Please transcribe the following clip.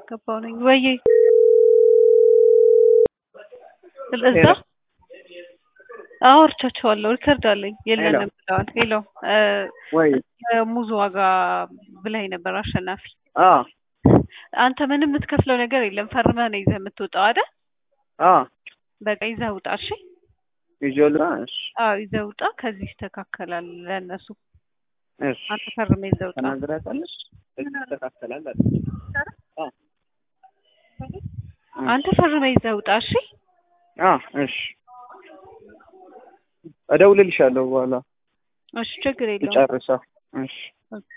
እያስገባው ነኝ ወይ እዛ አውርቻቸዋለሁ ሪከርድ አለኝ የለንም ብለዋል ሄሎ ወይ ሙዝ ዋጋ ብለኸኝ ነበር አሸናፊ አ አንተ ምንም የምትከፍለው ነገር የለም ፈርመህ ነው ይዘህ የምትወጣው አይደል በቃ ይዘህ ውጣ እሺ ይጆልራሽ ይዘህ ውጣ ከዚህ ይስተካከላል ለነሱ እሺ አንተ ፈርመህ ይዘህ ውጣ ተናግራታለሽ ይስተካከላል አንተ ፈርመህ ይዘህ ውጣ እሺ እሺ እደውልልሻለሁ በኋላ እሺ ችግር የለውም ጨርሳ እሺ